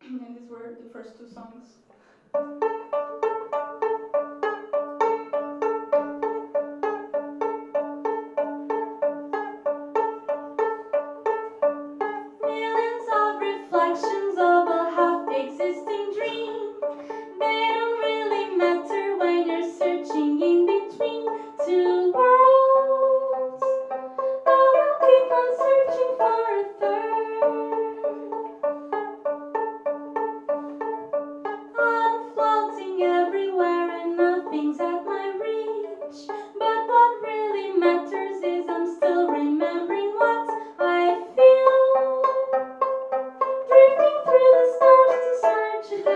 And these were the first two songs. Millions of reflections of a half-existing dream. They don't really matter when you're searching in between two worlds. I will keep on searching for a third. I'm floating everywhere and nothing's at my reach. But what really matters is I'm still remembering what I feel. Drifting through the stars to search